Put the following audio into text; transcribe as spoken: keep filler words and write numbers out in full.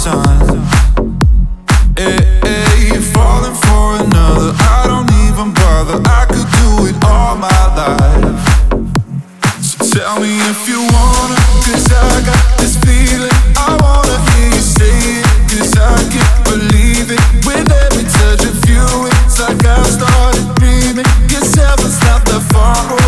sun. Hey, hey, falling for another, I don't even bother. I could do it all my life. So tell me if you wanna, cause I got this feeling. I wanna hear you say it, cause I can't believe it. With every touch of you, it's like I started dreaming. Cause heaven's not that far away.